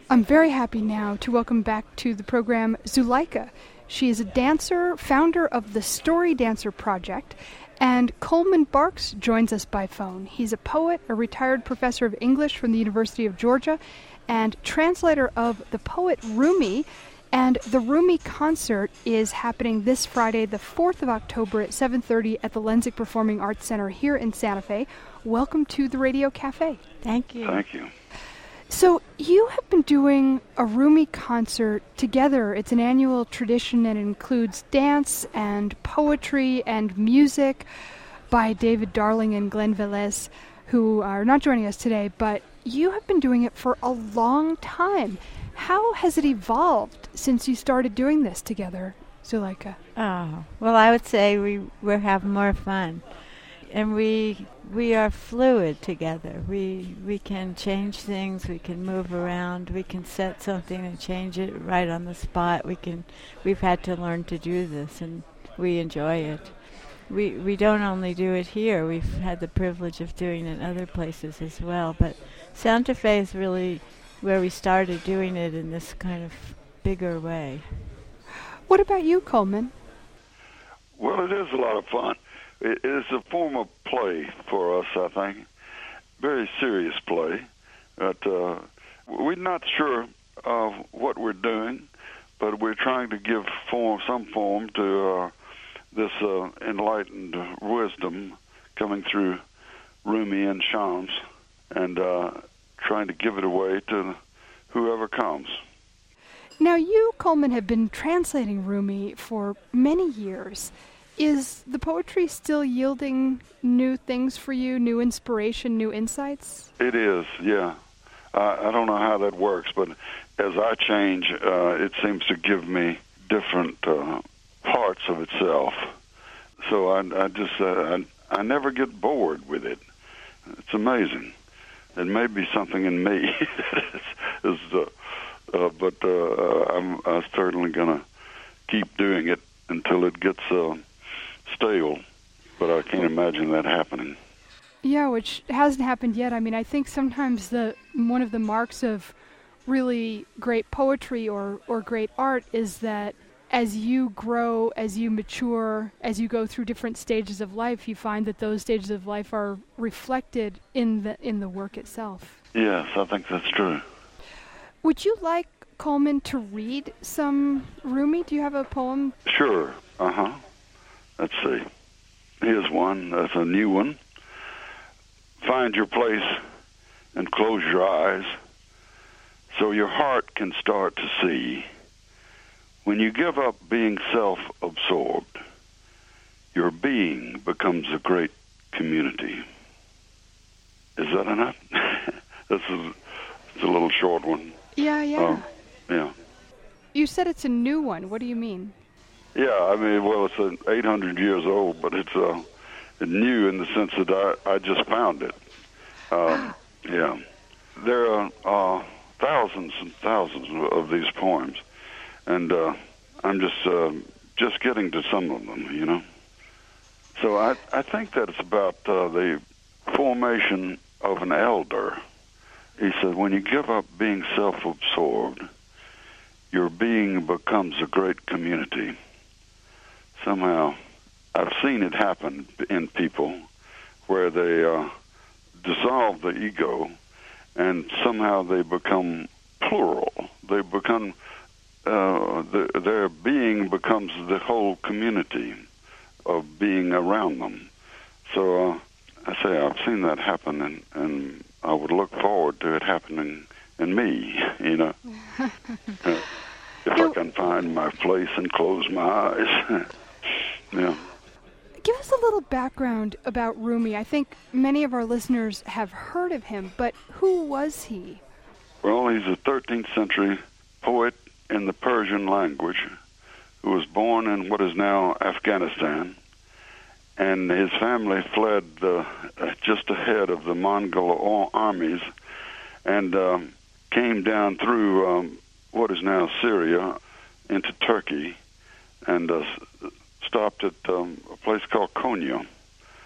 I'm very happy now to welcome back to the program Zuleika. She is a dancer, founder of the Story Dancer Project, and Coleman Barks joins us by phone. He's a poet, a retired professor of English from the University of Georgia, and translator of the poet Rumi. And the Rumi concert is happening this Friday, the 4th of October at 7:30 at the Lenzik Performing Arts Center here in Santa Fe. Welcome to the Radio Cafe. Thank you. Thank you. So you have been doing a Rumi concert together. It's an annual tradition and it includes dance and poetry and music by David Darling and Glenn Velez, who are not joining us today, but you have been doing it for a long time. How has it evolved since you started doing this together, Zuleika? Oh, well, I would say we're having more fun. And we are fluid together. We can change things, we can move around, we can set something and change it right on the spot. We've had to learn to do this, and we enjoy it. We don't only do it here, we've had the privilege of doing it in other places as well, but Santa Fe is really where we started doing it in this kind of bigger way. What about you, Coleman? Well, it is a lot of fun. It is a form of play for us, I think. Very serious play. But we're not sure of what we're doing, but we're trying to give some form to this enlightened wisdom coming through Rumi and Shams, and trying to give it away to whoever comes. Now, you, Coleman, have been translating Rumi for many years. Is the poetry still yielding new things for you, new inspiration, new insights? It is, yeah. I don't know how that works, but as I change, it seems to give me different parts of itself. So I never get bored with it. It's amazing. It may be something in me, but I'm certainly going to keep doing it until it gets stale, but I can't imagine that happening. Yeah, which hasn't happened yet. I mean, I think sometimes one of the marks of really great poetry or great art is that as you grow, as you mature, as you go through different stages of life, you find that those stages of life are reflected in the work itself. Yes, I think that's true. Would you like, Coleman, to read some Rumi? Do you have a poem? Sure. Let's see. Here's one. That's a new one. Find your place and close your eyes so your heart can start to see. When you give up being self-absorbed, your being becomes a great community. Is that enough? It's a little short one. Yeah. Yeah. You said it's a new one. What do you mean? Yeah, I mean, well, it's 800 years old, but it's new in the sense that I just found it. Yeah. There are thousands and thousands of these poems, and I'm just getting to some of them, you know. So I think that it's about the formation of an elder. He said, when you give up being self-absorbed, your being becomes a great community. Somehow, I've seen it happen in people where they dissolve the ego, and somehow they become plural. They become their being becomes the whole community of being around them. So I say I've seen that happen, and I would look forward to it happening in me, you know. If I can find my place and close my eyes. Yeah. Give us a little background about Rumi. I think many of our listeners have heard of him, but who was he? Well, he's a 13th century poet in the Persian language who was born in what is now Afghanistan, and his family fled just ahead of the Mongol armies and came down through what is now Syria into Turkey and stopped at a place called Konya.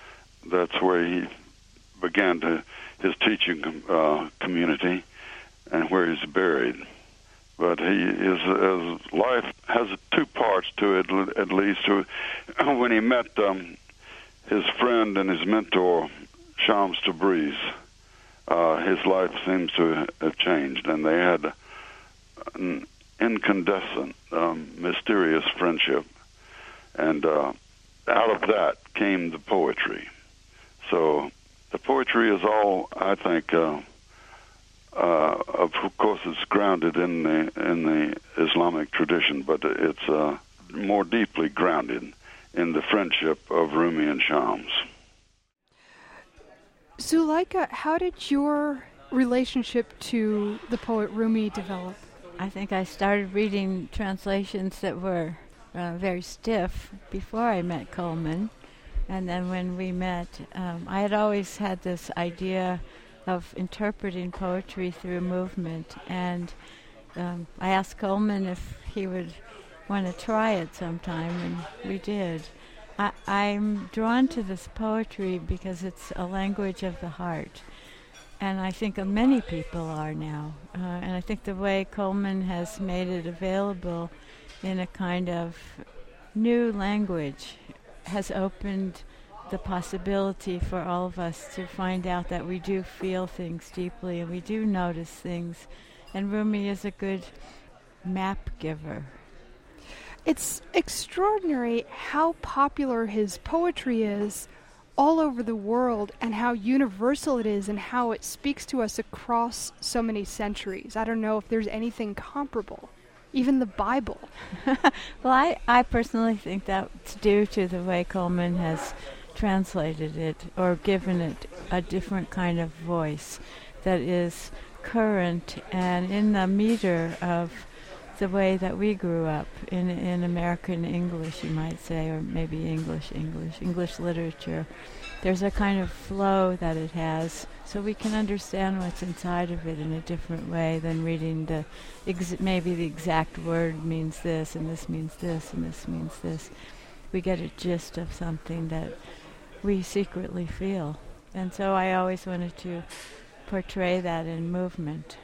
That's where he began his teaching community, and where he's buried. But his life has two parts to it, at least. When he met his friend and his mentor, Shams Tabriz, his life seems to have changed, and they had an incandescent, mysterious friendship. And out of that came the poetry. So the poetry is all, I think, of course, it's grounded in the Islamic tradition, but it's more deeply grounded in the friendship of Rumi and Shams. Zuleika, how did your relationship to the poet Rumi develop? I think I started reading translations that were very stiff before I met Coleman. And then when we met, I had always had this idea of interpreting poetry through movement. And I asked Coleman if he would want to try it sometime, and we did. I'm drawn to this poetry because it's a language of the heart. And I think many people are now. And I think the way Coleman has made it available in a kind of new language has opened the possibility for all of us to find out that we do feel things deeply and we do notice things. And Rumi is a good map giver. It's extraordinary how popular his poetry is all over the world and how universal it is and how it speaks to us across so many centuries. I don't know if there's anything comparable, even the Bible. Well, I personally think that's due to the way Coleman has translated it or given it a different kind of voice that is current and in the meter of the way that we grew up in American English, you might say, or maybe English literature. There's a kind of flow that it has, so we can understand what's inside of it in a different way than reading maybe the exact word means this, and this means this, and this means this. We get a gist of something that we secretly feel. And so I always wanted to portray that in movement.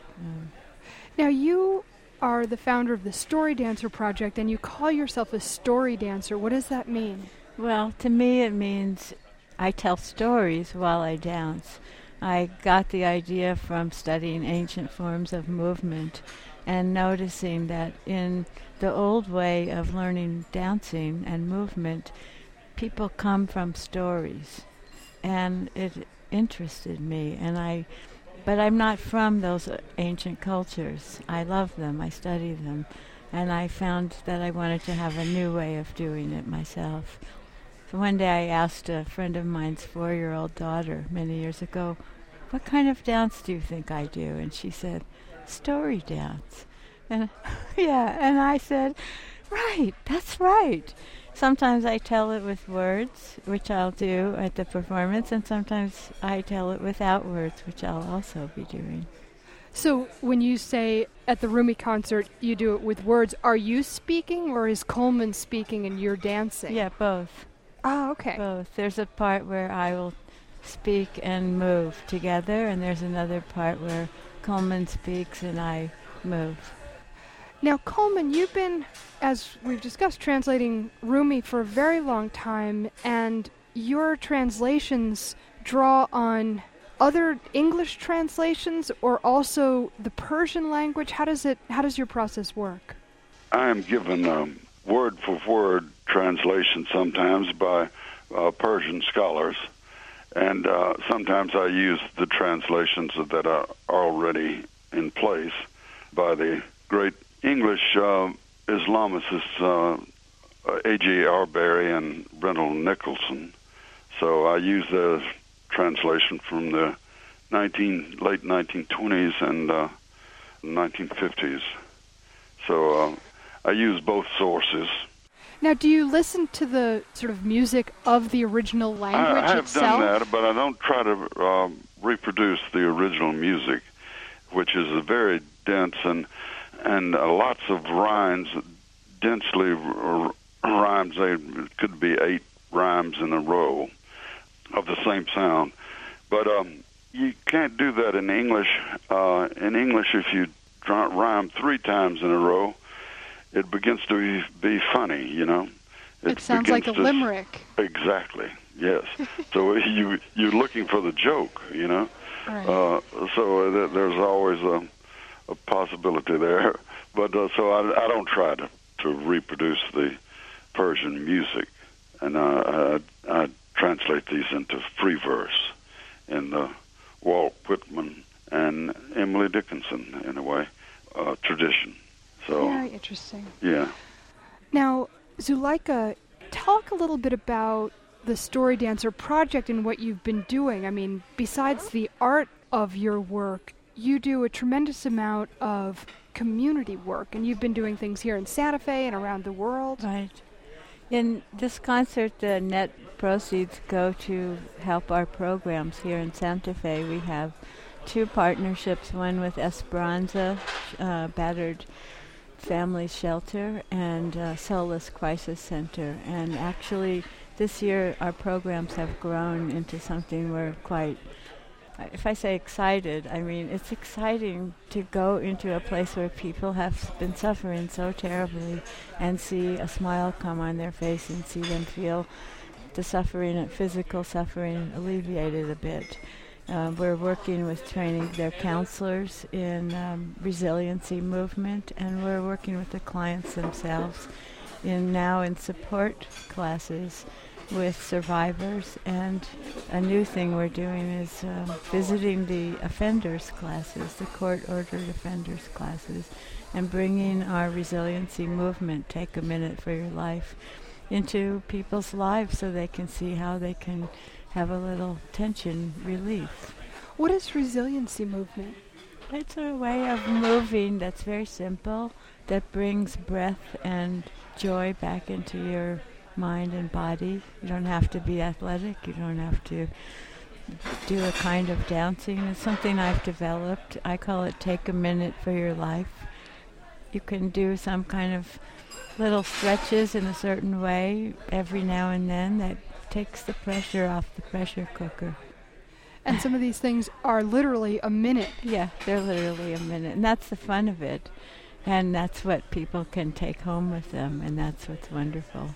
Now you are the founder of the Story Dancer Project, and you call yourself a story dancer. What does that mean? Well, to me it means I tell stories while I dance. I got the idea from studying ancient forms of movement and noticing that in the old way of learning dancing and movement, people come from stories. And it interested me, but I'm not from those ancient cultures. I love them, I study them, and I found that I wanted to have a new way of doing it myself. So one day I asked a friend of mine's 4-year-old daughter many years ago, "What kind of dance do you think I do?" And she said, "Story dance." And and I said, "Right, that's right." Sometimes I tell it with words, which I'll do at the performance, and sometimes I tell it without words, which I'll also be doing. So when you say at the Rumi concert you do it with words, are you speaking or is Coleman speaking and you're dancing? Yeah, both. Ah, okay. Both. There's a part where I will speak and move together, and there's another part where Coleman speaks and I move. Now, Coleman, you've been, as we've discussed, translating Rumi for a very long time, and your translations draw on other English translations or also the Persian language. How does your process work? I am given word-for-word translation sometimes by Persian scholars, and sometimes I use the translations that are already in place by the great English Islamicists A.J. Arbery and Brendel Nicholson. So I use the translation from the late 1920s and 1950s. So I use both sources. Now, do you listen to the sort of music of the original language I have itself? done that, but I don't try to reproduce the original music, which is very dense and lots of rhymes, densely rhymes. They could be 8 rhymes in a row of the same sound. But you can't do that in English. In English, if you rhyme 3 times in a row, it begins to be funny, you know. It sounds like a limerick. Exactly, yes. So you're looking for the joke, you know. Right. So there's always a possibility there. But so I don't try to reproduce the Persian music, and I translate these into free verse in the Walt Whitman and Emily Dickinson, in a way, tradition. So very interesting. Yeah. Now, Zuleika, talk a little bit about the Story Dancer project and what you've been doing. I mean, besides the art of your work, you do a tremendous amount of community work, and you've been doing things here in Santa Fe and around the world. Right. In this concert, the net proceeds go to help our programs here in Santa Fe. We have 2 partnerships, one with Esperanza, Battered Family Shelter, and Solace Crisis Center. And actually, this year, our programs have grown into something we're quite, if I say excited, I mean it's exciting to go into a place where people have been suffering so terribly and see a smile come on their face and see them feel the suffering, physical suffering, alleviated a bit. We're working with training their counselors in resiliency movement, and we're working with the clients themselves in support classes with survivors. And a new thing we're doing is visiting the offenders classes, the court-ordered offenders classes, and bringing our resiliency movement, Take a Minute for Your Life, into people's lives so they can see how they can have a little tension relief. What is resiliency movement? It's a way of moving that's very simple, that brings breath and joy back into your mind and body. You don't have to be athletic. You don't have to do a kind of dancing. It's something I've developed. I call it Take a Minute for Your Life. You can do some kind of little stretches in a certain way every now and then that takes the pressure off the pressure cooker. And some of these things are literally a minute. Yeah, they're literally a minute. And that's the fun of it. And that's what people can take home with them. And that's what's wonderful.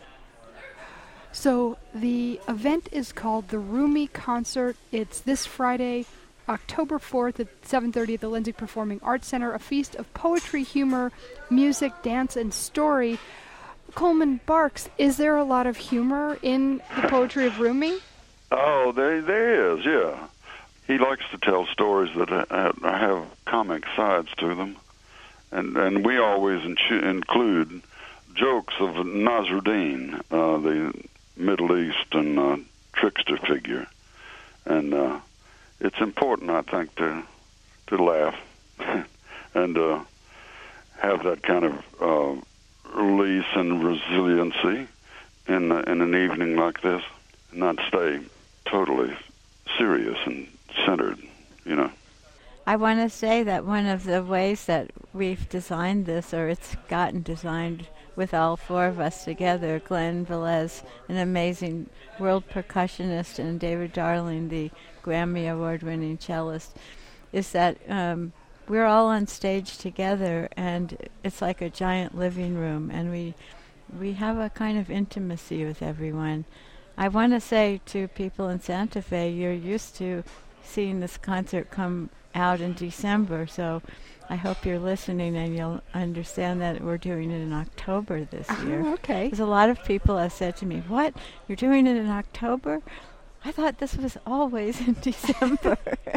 So the event is called the Rumi Concert. It's this Friday, October 4th at 7:30 at the Lindsay Performing Arts Center, a feast of poetry, humor, music, dance, and story. Coleman Barks, is there a lot of humor in the poetry of Rumi? Oh, there is, yeah. He likes to tell stories that have comic sides to them. And we always include jokes of Nasruddin, the Middle Eastern trickster figure. And it's important, I think, to laugh and have that kind of release and resiliency in an evening like this, and not stay totally serious and centered, you know. I want to say that one of the ways that we've designed this, or it's gotten designed with all 4 of us together, Glenn Velez, an amazing world percussionist, and David Darling, the Grammy Award-winning cellist, is that we're all on stage together, and it's like a giant living room, and we have a kind of intimacy with everyone. I want to say to people in Santa Fe, you're used to seeing this concert come out in December, so I hope you're listening and you'll understand that we're doing it in October this year. Okay. Because a lot of people have said to me, "What? You're doing it in October? I thought this was always in December."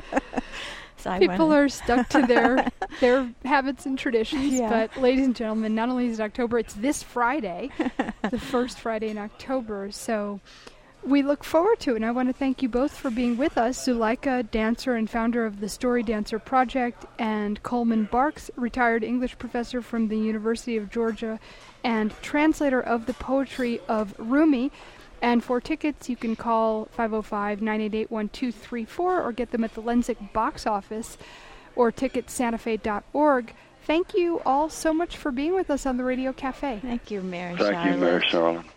So people are stuck to their habits and traditions. Yeah. But ladies and gentlemen, not only is it October, it's this Friday, the first Friday in October. So we look forward to it, and I want to thank you both for being with us. Zuleika, dancer and founder of the Story Dancer Project, and Coleman Barks, retired English professor from the University of Georgia and translator of the poetry of Rumi. And for tickets, you can call 505-988-1234 or get them at the Lensic box office or ticketsantafe.org. Thank you all so much for being with us on the Radio Cafe. Thank you, Mary Thank you, Mary Charlotte.